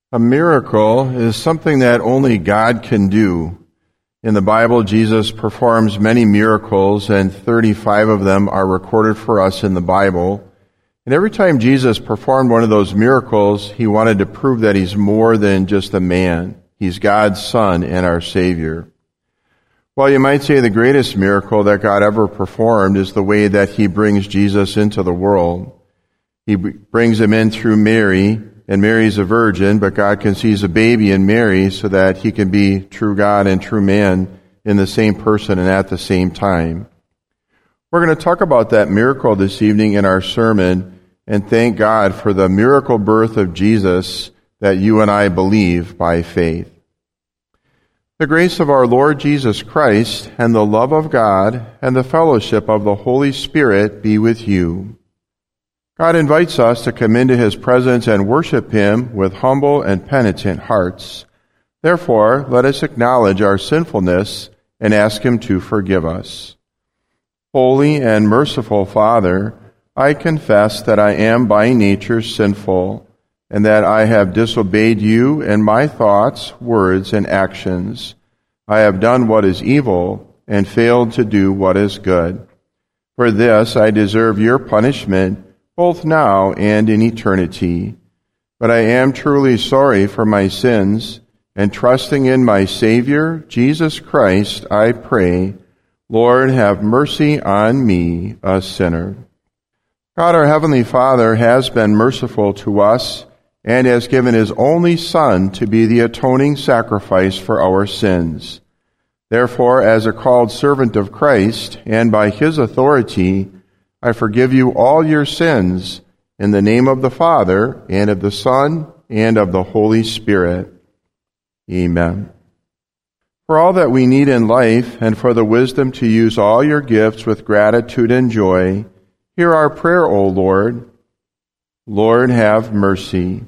A miracle is something that only God can do. In the Bible, Jesus performs many miracles, and 35 of them are recorded for us in the Bible. And every time Jesus performed one of those miracles, he wanted to prove that he's more than just a man. He's God's Son and our Savior. Well, you might say the greatest miracle that God ever performed is the way that he brings Jesus into the world. He brings him in through Mary, and Mary's a virgin, but God conceives a baby in Mary so that he can be true God and true man in the same person and at the same time. We're going to talk about that miracle this evening in our sermon and thank God for the miracle birth of Jesus that you and I believe by faith. The grace of our Lord Jesus Christ and the love of God and the fellowship of the Holy Spirit be with you. God invites us to come into his presence and worship him with humble and penitent hearts. Therefore, let us acknowledge our sinfulness and ask him to forgive us. Holy and merciful Father, I confess that I am by nature sinful, and that I have disobeyed you in my thoughts, words, and actions. I have done what is evil and failed to do what is good. For this I deserve your punishment, both now and in eternity. But I am truly sorry for my sins, and trusting in my Savior, Jesus Christ, I pray, Lord, have mercy on me, a sinner. God, our Heavenly Father, has been merciful to us and has given his only Son to be the atoning sacrifice for our sins. Therefore, as a called servant of Christ, and by his authority, I forgive you all your sins in the name of the Father, and of the Son, and of the Holy Spirit. Amen. For all that we need in life, and for the wisdom to use all your gifts with gratitude and joy, hear our prayer, O Lord. Lord, have mercy.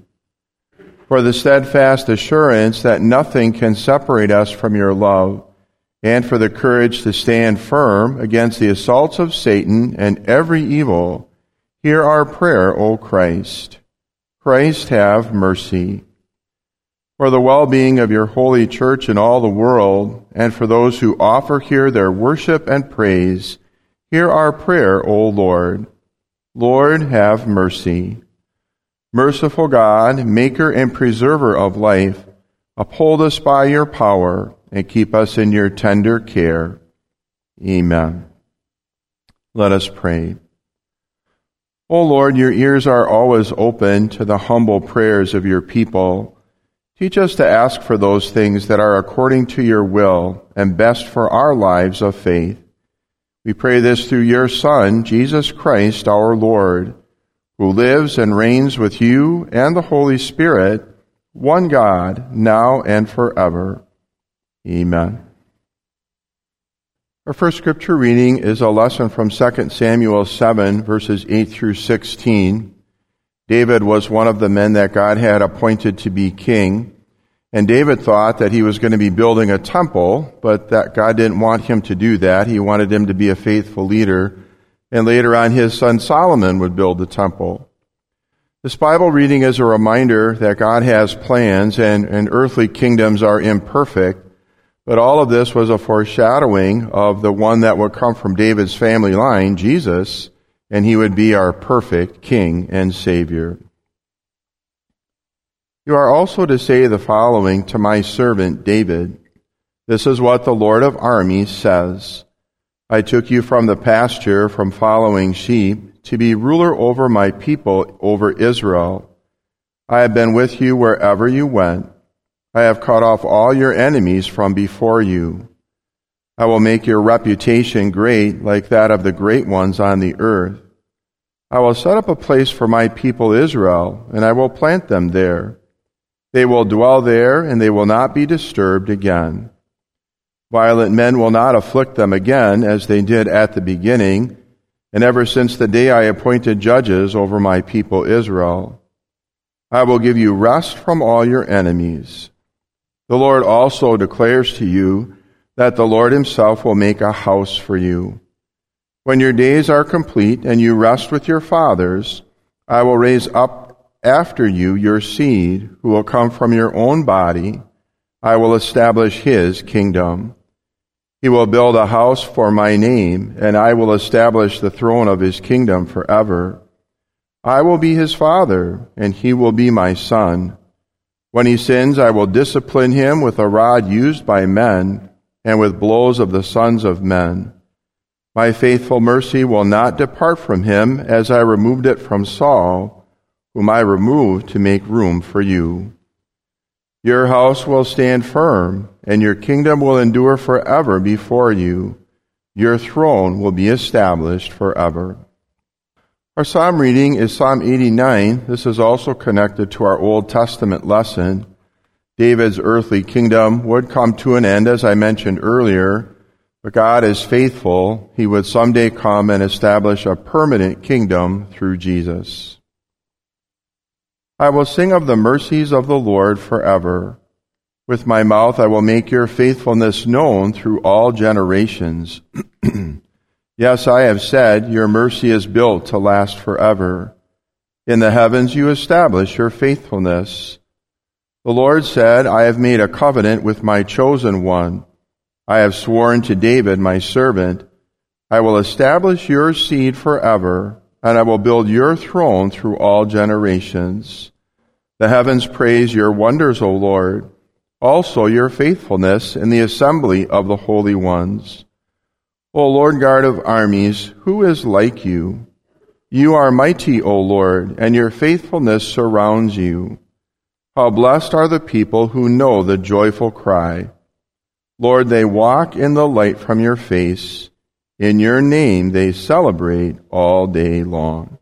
For the steadfast assurance that nothing can separate us from your love, and for the courage to stand firm against the assaults of Satan and every evil, hear our prayer, O Christ. Christ, have mercy. For the well-being of your holy church in all the world, and for those who offer here their worship and praise, hear our prayer, O Lord. Lord, have mercy. Merciful God, maker and preserver of life, uphold us by your power, and keep us in your tender care. Amen. Let us pray. O Lord, your ears are always open to the humble prayers of your people. Teach us to ask for those things that are according to your will and best for our lives of faith. We pray this through your Son, Jesus Christ, our Lord, who lives and reigns with you and the Holy Spirit, one God, now and forever. Amen. Our first scripture reading is a lesson from 2 Samuel 7, verses 8 through 16. David was one of the men that God had appointed to be king, and David thought that he was going to be building a temple, but that God didn't want him to do that. He wanted him to be a faithful leader, and later on his son Solomon would build the temple. This Bible reading is a reminder that God has plans, and earthly kingdoms are imperfect. But all of this was a foreshadowing of the one that would come from David's family line, Jesus, and he would be our perfect King and Savior. You are also to say the following to my servant David. This is what the Lord of armies says. I took you from the pasture, from following sheep, to be ruler over my people, over Israel. I have been with you wherever you went. I have cut off all your enemies from before you. I will make your reputation great, like that of the great ones on the earth. I will set up a place for my people Israel, and I will plant them there. They will dwell there, and they will not be disturbed again. Violent men will not afflict them again, as they did at the beginning, and ever since the day I appointed judges over my people Israel. I will give you rest from all your enemies. The Lord also declares to you that the Lord himself will make a house for you. When your days are complete and you rest with your fathers, I will raise up after you your seed, who will come from your own body. I will establish his kingdom. He will build a house for my name, and I will establish the throne of his kingdom forever. I will be his father, and he will be my son. When he sins, I will discipline him with a rod used by men, and with blows of the sons of men. My faithful mercy will not depart from him, as I removed it from Saul, whom I removed to make room for you. Your house will stand firm, and your kingdom will endure forever before you. Your throne will be established forever. Our psalm reading is Psalm 89. This is also connected to our Old Testament lesson. David's earthly kingdom would come to an end, as I mentioned earlier, but God is faithful. He would someday come and establish a permanent kingdom through Jesus. I will sing of the mercies of the Lord forever. With my mouth I will make your faithfulness known through all generations. Yes, I have said, your mercy is built to last forever. In the heavens you establish your faithfulness. The Lord said, I have made a covenant with my chosen one. I have sworn to David, my servant, I will establish your seed forever, and I will build your throne through all generations. The heavens praise your wonders, O Lord, also your faithfulness in the assembly of the holy ones. O Lord God of armies, who is like you? You are mighty, O Lord, and your faithfulness surrounds you. How blessed are the people who know the joyful cry. Lord, they walk in the light from your face. In your name they celebrate all day long.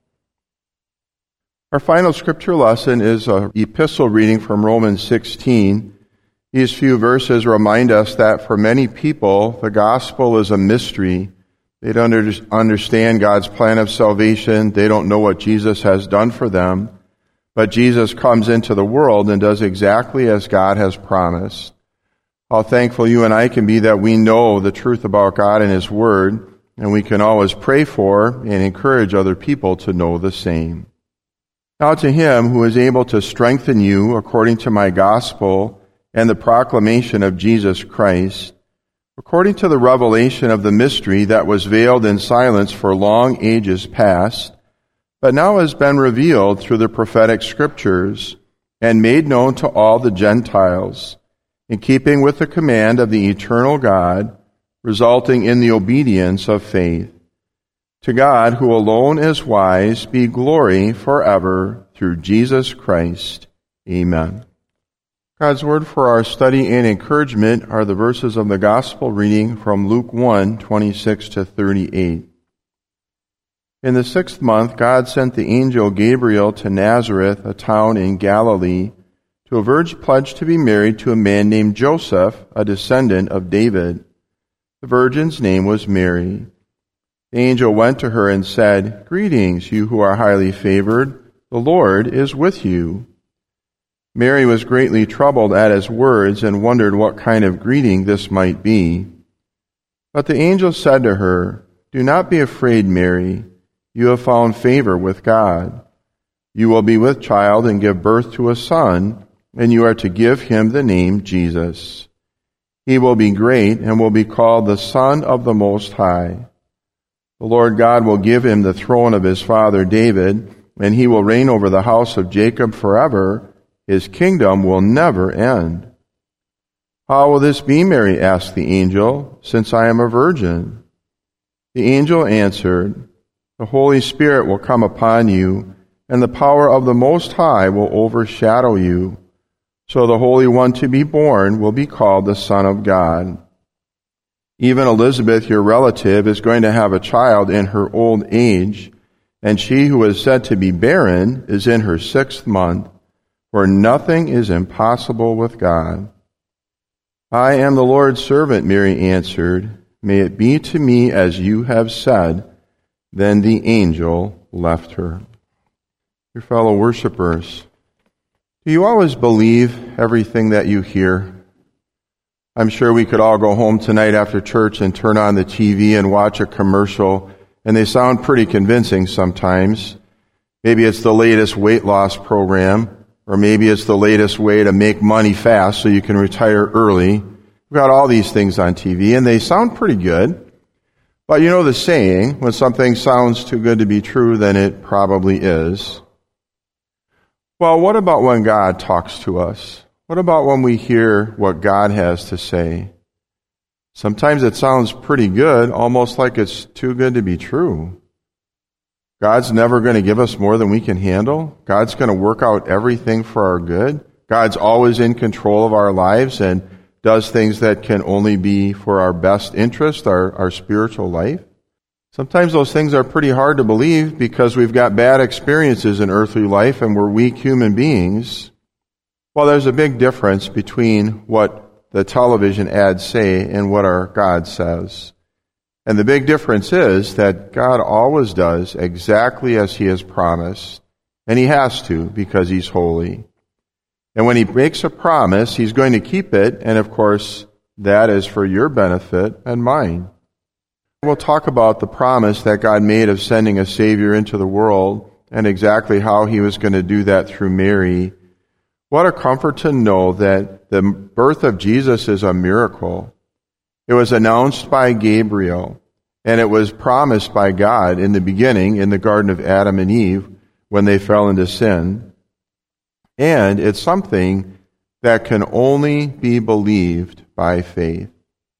Our final scripture lesson is an epistle reading from Romans 16. These few verses remind us that for many people, the gospel is a mystery. They don't understand God's plan of salvation. They don't know what Jesus has done for them. But Jesus comes into the world and does exactly as God has promised. How thankful you and I can be that we know the truth about God and His Word, and we can always pray for and encourage other people to know the same. Now to Him who is able to strengthen you according to my gospel and the proclamation of Jesus Christ, according to the revelation of the mystery that was veiled in silence for long ages past, but now has been revealed through the prophetic scriptures and made known to all the Gentiles, in keeping with the command of the eternal God, resulting in the obedience of faith. To God, who alone is wise, be glory forever through Jesus Christ. Amen. God's word for our study and encouragement are the verses of the gospel reading from Luke 1:26-38. In the 6th month, God sent the angel Gabriel to Nazareth, a town in Galilee, to a virgin pledged to be married to a man named Joseph, a descendant of David. The virgin's name was Mary. The angel went to her and said, Greetings, you who are highly favored. The Lord is with you. Mary was greatly troubled at his words and wondered what kind of greeting this might be. But the angel said to her, Do not be afraid, Mary. You have found favor with God. You will be with child and give birth to a son, and you are to give him the name Jesus. He will be great and will be called the Son of the Most High. The Lord God will give him the throne of his father David, and he will reign over the house of Jacob forever. His kingdom will never end. How will this be, Mary asked the angel, since I am a virgin? The angel answered, The Holy Spirit will come upon you, and the power of the Most High will overshadow you. So the Holy One to be born will be called the Son of God. Even Elizabeth, your relative, is going to have a child in her old age, and she who is said to be barren is in her 6th month, for nothing is impossible with God. I am the Lord's servant, Mary answered. May it be to me as you have said. Then the angel left her. Your fellow worshipers, do you always believe everything that you hear? I'm sure we could all go home tonight after church and turn on the TV and watch a commercial, and they sound pretty convincing sometimes. Maybe it's the latest weight loss program, or maybe it's the latest way to make money fast so you can retire early. We've got all these things on TV, and they sound pretty good. But you know the saying, when something sounds too good to be true, then it probably is. Well, what about when God talks to us? What about when we hear what God has to say? Sometimes it sounds pretty good, almost like it's too good to be true. God's never going to give us more than we can handle. God's going to work out everything for our good. God's always in control of our lives and does things that can only be for our best interest, our spiritual life. Sometimes those things are pretty hard to believe because we've got bad experiences in earthly life and we're weak human beings. Well, there's a big difference between what the television ads say and what our God says. And the big difference is that God always does exactly as He has promised. And He has to because He's holy. And when He makes a promise, He's going to keep it. And of course, that is for your benefit and mine. We'll talk about the promise that God made of sending a Savior into the world and exactly how He was going to do that through Mary. What a comfort to know that the birth of Jesus is a miracle. It was announced by Gabriel, and it was promised by God in the beginning in the Garden of Adam and Eve when they fell into sin. And it's something that can only be believed by faith.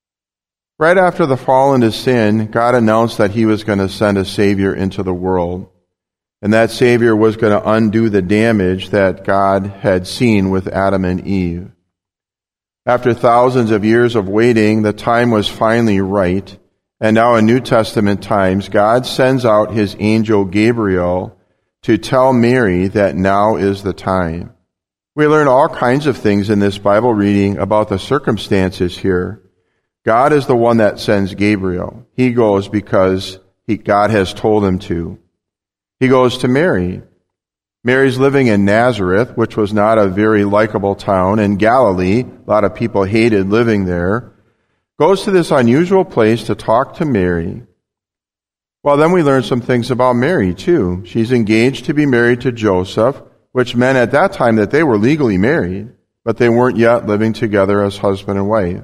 Right after the fall into sin, God announced that He was going to send a Savior into the world. And that Savior was going to undo the damage that God had seen with Adam and Eve. After thousands of years of waiting, the time was finally right. And now in New Testament times, God sends out His angel Gabriel to tell Mary that now is the time. We learn all kinds of things in this Bible reading about the circumstances here. God is the one that sends Gabriel. He goes because God has told him to. He goes to Mary. Mary's living in Nazareth, which was not a very likable town, in Galilee. A lot of people hated living there. Goes to this unusual place to talk to Mary. Well, then we learn some things about Mary, too. She's engaged to be married to Joseph, which meant at that time that they were legally married, but they weren't yet living together as husband and wife.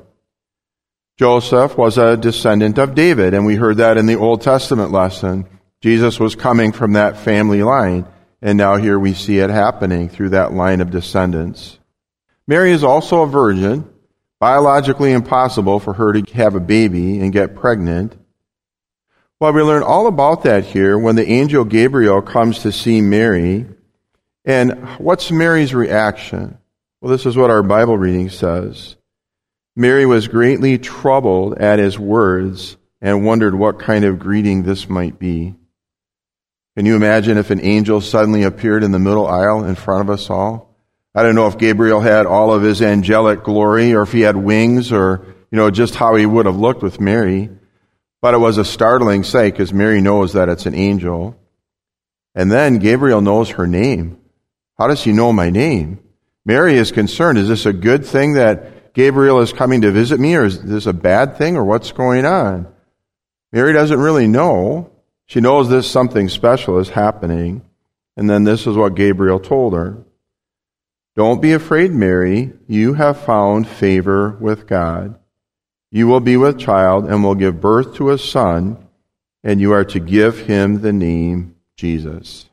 Joseph was a descendant of David, and we heard that in the Old Testament lesson. Jesus was coming from that family line, and now here we see it happening through that line of descendants. Mary is also a virgin, biologically impossible for her to have a baby and get pregnant. Well, we learn all about that here when the angel Gabriel comes to see Mary. And what's Mary's reaction? Well, this is what our Bible reading says. Mary was greatly troubled at his words and wondered what kind of greeting this might be. Can you imagine if an angel suddenly appeared in the middle aisle in front of us all? I don't know if Gabriel had all of his angelic glory or if he had wings or, just how he would have looked with Mary. But it was a startling sight because Mary knows that it's an angel. And then Gabriel knows her name. How does he know my name? Mary is concerned. Is this a good thing that Gabriel is coming to visit me, or is this a bad thing, or what's going on? Mary doesn't really know. She knows this something special is happening. And then this is what Gabriel told her. Don't be afraid, Mary. You have found favor with God. You will be with child and will give birth to a son, and you are to give him the name Jesus.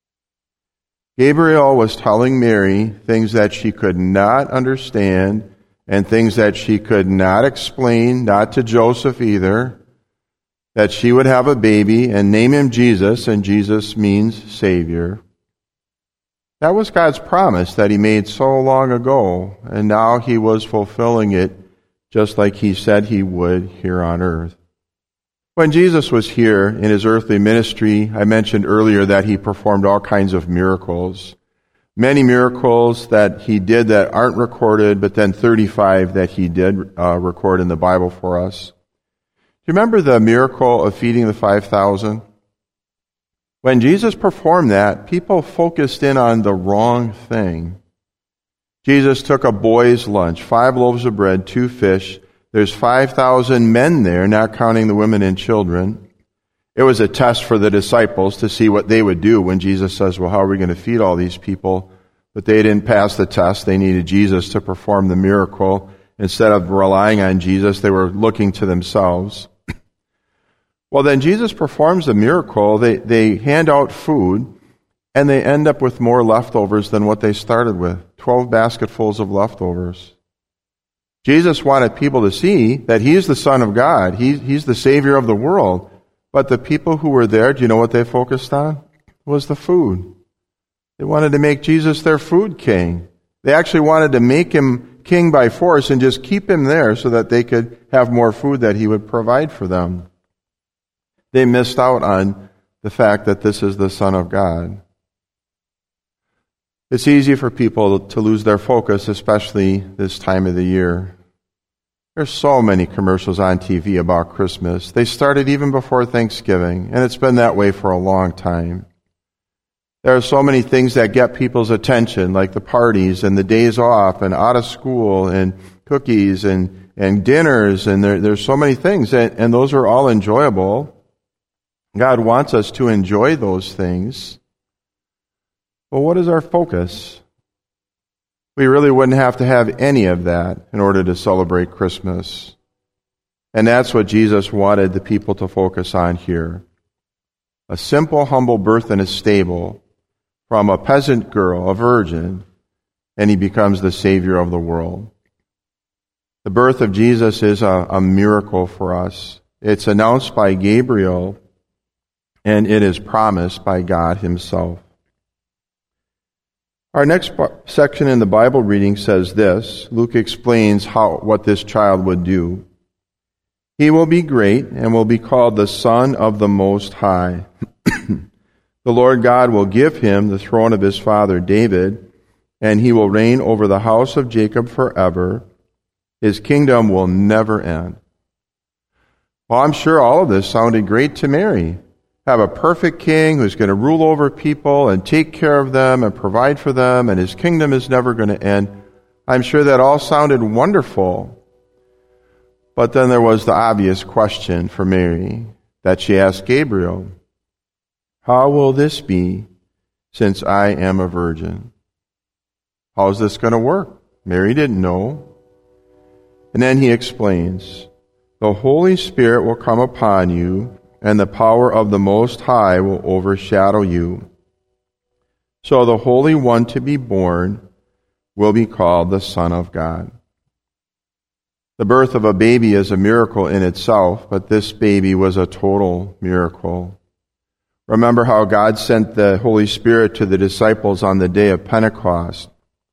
Gabriel was telling Mary things that she could not understand and things that she could not explain, not to Joseph either, that she would have a baby and name him Jesus, and Jesus means Savior. That was God's promise that He made so long ago, and now He was fulfilling it just like He said He would here on earth. When Jesus was here in His earthly ministry, I mentioned earlier that He performed all kinds of miracles. Many miracles that He did that aren't recorded, but then 35 that He did record in the Bible for us. Do you remember the miracle of feeding the 5,000? When Jesus performed that, people focused in on the wrong thing. Jesus took a boy's lunch, 5 loaves of bread, 2 fish. There's 5,000 men there, not counting the women and children. It was a test for the disciples to see what they would do when Jesus says, well, how are we going to feed all these people? But they didn't pass the test. They needed Jesus to perform the miracle. Instead of relying on Jesus, they were looking to themselves. Well, then Jesus performs the miracle. They hand out food, and they end up with more leftovers than what they started with. 12 basketfuls of leftovers. Jesus wanted people to see that He's the Son of God. He's the Savior of the world. But the people who were there, do you know what they focused on? It was the food. They wanted to make Jesus their food king. They actually wanted to make Him king by force and just keep Him there so that they could have more food that He would provide for them. They missed out on the fact that this is the Son of God. It's easy for people to lose their focus, especially this time of the year. There's so many commercials on TV about Christmas. They started even before Thanksgiving, and it's been that way for a long time. There are so many things that get people's attention, like the parties and the days off and out of school and cookies and dinners, and there's so many things, and those are all enjoyable. God wants us to enjoy those things. But what is our focus? We really wouldn't have to have any of that in order to celebrate Christmas. And that's what Jesus wanted the people to focus on here. A simple, humble birth in a stable from a peasant girl, a virgin, and He becomes the Savior of the world. The birth of Jesus is a miracle for us. It's announced by Gabriel, and it is promised by God Himself. Our next section in the Bible reading says this. Luke explains what this child would do. He will be great and will be called the Son of the Most High. The Lord God will give Him the throne of His father David, and He will reign over the house of Jacob forever. His kingdom will never end. Well, I'm sure all of this sounded great to Mary. Have a perfect king who's going to rule over people and take care of them and provide for them, and His kingdom is never going to end. I'm sure that all sounded wonderful. But then there was the obvious question for Mary that she asked Gabriel. How will this be since I am a virgin? How is this going to work? Mary didn't know. And then he explains, the Holy Spirit will come upon you, and the power of the Most High will overshadow you. So the Holy One to be born will be called the Son of God. The birth of a baby is a miracle in itself, but this baby was a total miracle. Remember how God sent the Holy Spirit to the disciples on the day of Pentecost.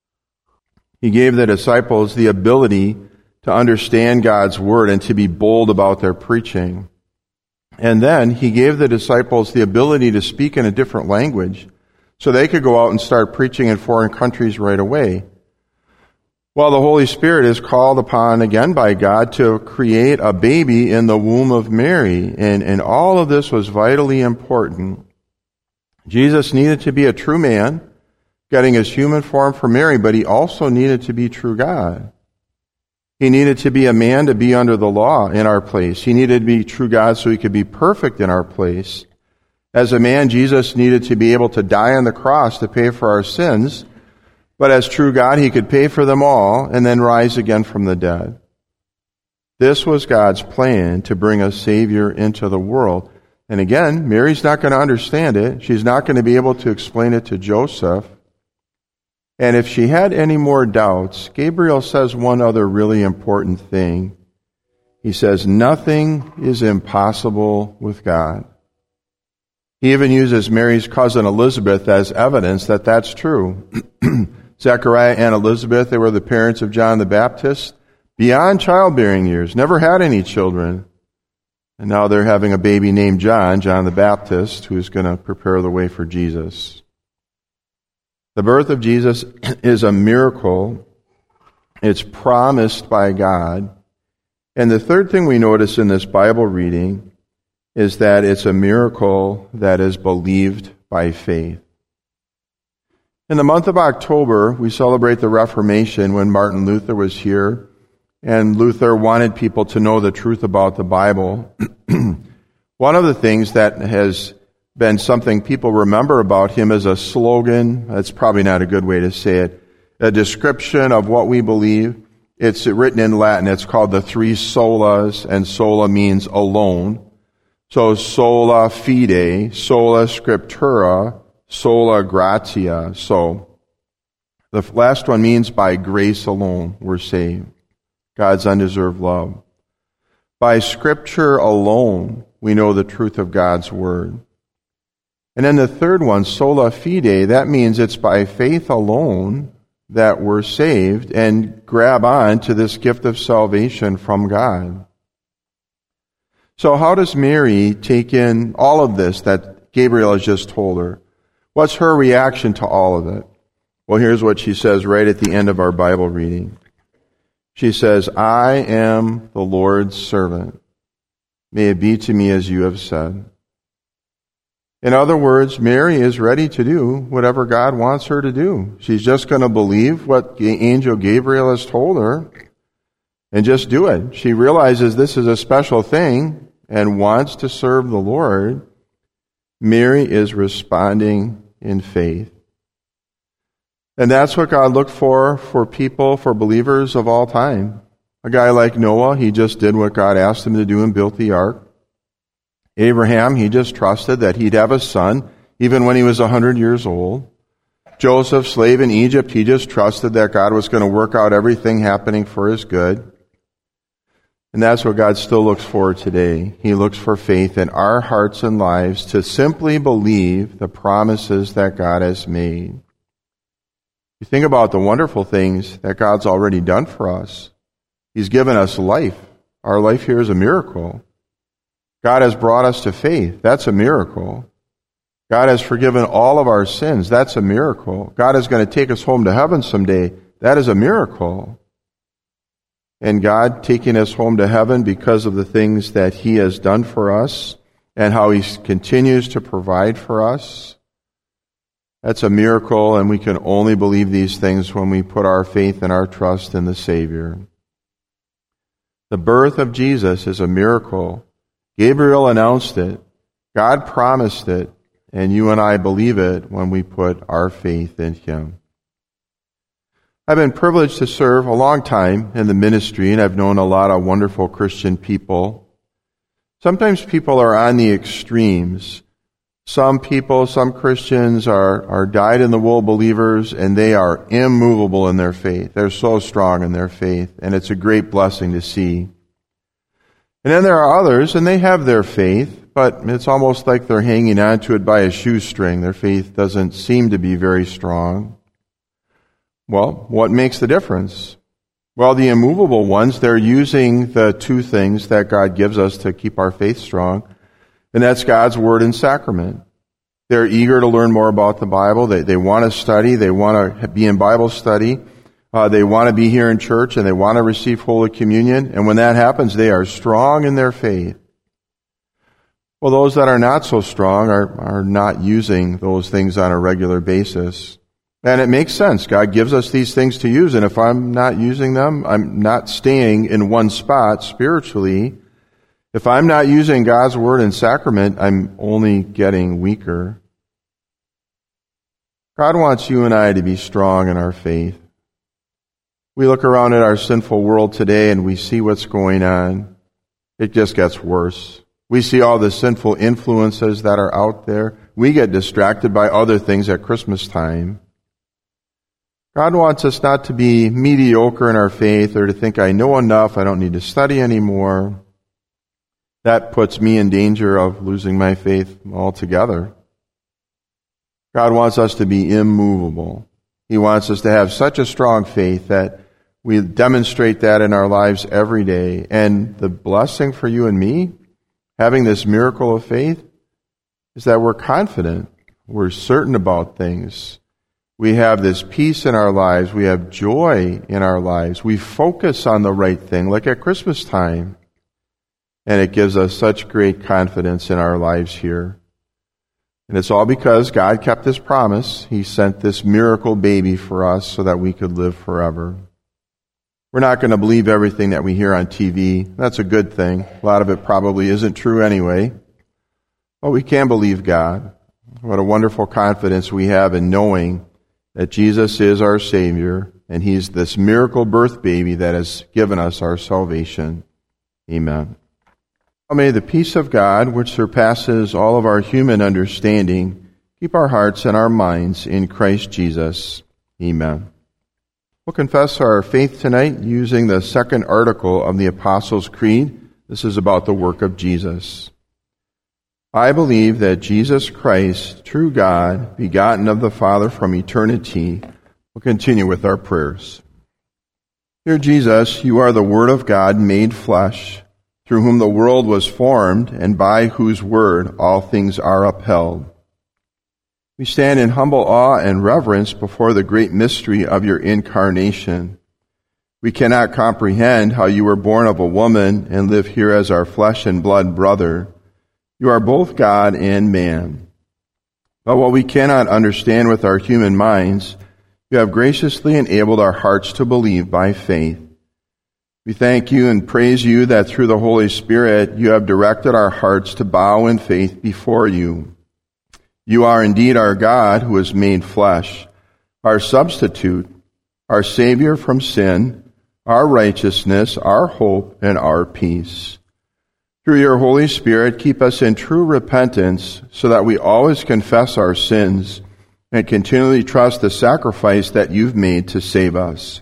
He gave the disciples the ability to understand God's Word and to be bold about their preaching. And then He gave the disciples the ability to speak in a different language so they could go out and start preaching in foreign countries right away. Well, the Holy Spirit is called upon again by God to create a baby in the womb of Mary, and all of this was vitally important. Jesus needed to be a true man, getting His human form for Mary, but He also needed to be true God. He needed to be a man to be under the law in our place. He needed to be true God so He could be perfect in our place. As a man, Jesus needed to be able to die on the cross to pay for our sins, but as true God, He could pay for them all and then rise again from the dead. This was God's plan to bring a Savior into the world. And again, Mary's not going to understand it. She's not going to be able to explain it to Joseph. And if she had any more doubts, Gabriel says one other really important thing. He says, nothing is impossible with God. He even uses Mary's cousin Elizabeth as evidence that that's true. Zechariah and Elizabeth, they were the parents of John the Baptist, beyond childbearing years, never had any children. And now they're having a baby named John the Baptist, who's going to prepare the way for Jesus. The birth of Jesus is a miracle. It's promised by God. And the third thing we notice in this Bible reading is that it's a miracle that is believed by faith. In the month of October, we celebrate the Reformation when Martin Luther was here, and Luther wanted people to know the truth about the Bible. One of the things that has been something people remember about him is a slogan. That's probably not a good way to say it. A description of what we believe. It's written in Latin. It's called the three solas, and sola means alone. So sola fide, sola scriptura, sola gratia. So the last one means by grace alone we're saved. God's undeserved love. By Scripture alone we know the truth of God's Word. And then the third one, sola fide, that means it's by faith alone that we're saved and grab on to this gift of salvation from God. So how does Mary take in all of this that Gabriel has just told her? What's her reaction to all of it? Well, here's what she says right at the end of our Bible reading. She says, I am the Lord's servant. May it be to me as you have said. In other words, Mary is ready to do whatever God wants her to do. She's just going to believe what the angel Gabriel has told her and just do it. She realizes this is a special thing and wants to serve the Lord. Mary is responding in faith. And that's what God looked for people, for believers of all time. A guy like Noah, he just did what God asked him to do and built the ark. Abraham, he just trusted that he'd have a son, even when he was 100 years old. Joseph, slave in Egypt, he just trusted that God was going to work out everything happening for his good. And that's what God still looks for today. He looks for faith in our hearts and lives to simply believe the promises that God has made. You think about the wonderful things that God's already done for us. He's given us life. Our life here is a miracle. God has brought us to faith. That's a miracle. God has forgiven all of our sins. That's a miracle. God is going to take us home to heaven someday. That is a miracle. And God taking us home to heaven because of the things that He has done for us and how He continues to provide for us. That's a miracle, and we can only believe these things when we put our faith and our trust in the Savior. The birth of Jesus is a miracle. Gabriel announced it. God promised it. And you and I believe it when we put our faith in Him. I've been privileged to serve a long time in the ministry, and I've known a lot of wonderful Christian people. Sometimes people are on the extremes. Some people, some Christians are dyed-in-the-wool believers, and they are immovable in their faith. They're so strong in their faith, and it's a great blessing to see. And then there are others, and they have their faith, but it's almost like they're hanging on to it by a shoestring. Their faith doesn't seem to be very strong. Well, what makes the difference? Well, the immovable ones, they're using the two things that God gives us to keep our faith strong, and that's God's Word and sacrament. They're eager to learn more about the Bible. They want to study. They want to be in Bible study. They want to be here in church, and they want to receive Holy Communion. And when that happens, they are strong in their faith. Well, those that are not so strong are not using those things on a regular basis. And it makes sense. God gives us these things to use, and if I'm not using them, I'm not staying in one spot spiritually. If I'm not using God's Word and sacrament, I'm only getting weaker. God wants you and I to be strong in our faith. We look around at our sinful world today and we see what's going on. It just gets worse. We see all the sinful influences that are out there. We get distracted by other things at Christmas time. God wants us not to be mediocre in our faith or to think, I know enough, I don't need to study anymore. That puts me in danger of losing my faith altogether. God wants us to be immovable. He wants us to have such a strong faith that we demonstrate that in our lives every day. And the blessing for you and me, having this miracle of faith, is that we're confident. We're certain about things. We have this peace in our lives. We have joy in our lives. We focus on the right thing, like at Christmas time. And it gives us such great confidence in our lives here. And it's all because God kept His promise. He sent this miracle baby for us so that we could live forever. We're not going to believe everything that we hear on TV. That's a good thing. A lot of it probably isn't true anyway. But we can believe God. What a wonderful confidence we have in knowing that Jesus is our Savior, and He's this miracle birth baby that has given us our salvation. Amen. May the peace of God, which surpasses all of our human understanding, keep our hearts and our minds in Christ Jesus. Amen. We'll confess our faith tonight using the second article of the Apostles' Creed. This is about the work of Jesus. I believe that Jesus Christ, true God, begotten of the Father from eternity. We'll continue with our prayers. Dear Jesus, you are the Word of God made flesh, through whom the world was formed, and by whose word all things are upheld. We stand in humble awe and reverence before the great mystery of your incarnation. We cannot comprehend how you were born of a woman and live here as our flesh and blood brother. You are both God and man. But what we cannot understand with our human minds, you have graciously enabled our hearts to believe by faith. We thank you and praise you that through the Holy Spirit you have directed our hearts to bow in faith before you. You are indeed our God who is made flesh, our substitute, our Savior from sin, our righteousness, our hope, and our peace. Through your Holy Spirit, keep us in true repentance so that we always confess our sins and continually trust the sacrifice that you've made to save us.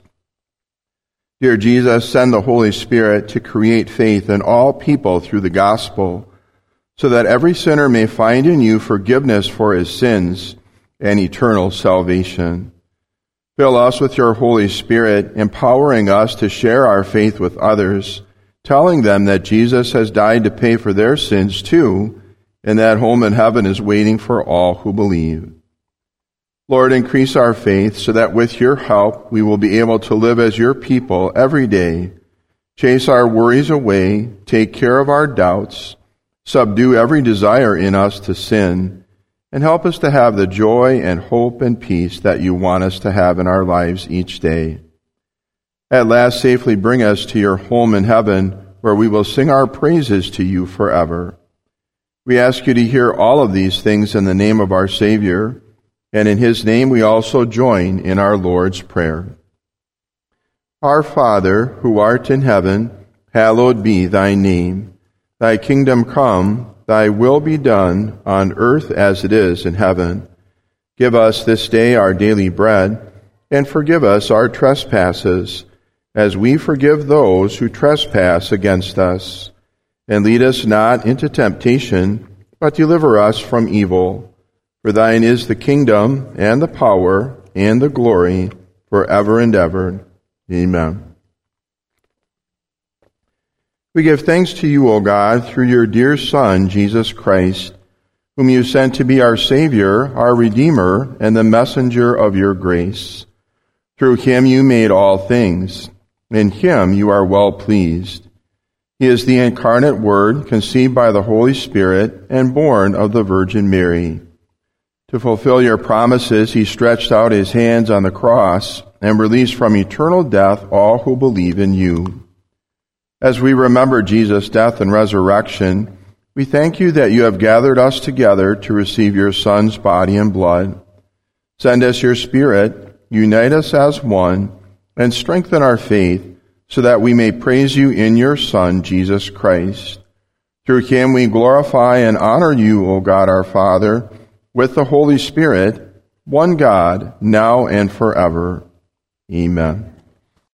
Dear Jesus, send the Holy Spirit to create faith in all people through the gospel, so that every sinner may find in you forgiveness for his sins and eternal salvation. Fill us with your Holy Spirit, empowering us to share our faith with others, telling them that Jesus has died to pay for their sins too, and that home in heaven is waiting for all who believe. Lord, increase our faith so that with your help we will be able to live as your people every day, chase our worries away, take care of our doubts, subdue every desire in us to sin, and help us to have the joy and hope and peace that you want us to have in our lives each day. At last, safely bring us to your home in heaven, where we will sing our praises to you forever. We ask you to hear all of these things in the name of our Savior, and in his name we also join in our Lord's Prayer. Our Father, who art in heaven, hallowed be thy name. Thy kingdom come, thy will be done, on earth as it is in heaven. Give us this day our daily bread, and forgive us our trespasses, as we forgive those who trespass against us. And lead us not into temptation, but deliver us from evil. For thine is the kingdom, and the power, and the glory, forever and ever. Amen. We give thanks to you, O God, through your dear Son, Jesus Christ, whom you sent to be our Savior, our Redeemer, and the messenger of your grace. Through him you made all things. In him you are well pleased. He is the incarnate Word, conceived by the Holy Spirit, and born of the Virgin Mary. To fulfill your promises, he stretched out his hands on the cross and released from eternal death all who believe in you. As we remember Jesus' death and resurrection, we thank you that you have gathered us together to receive your Son's body and blood. Send us your Spirit, unite us as one, and strengthen our faith so that we may praise you in your Son, Jesus Christ. Through him we glorify and honor you, O God our Father, with the Holy Spirit, one God, now and forever. Amen.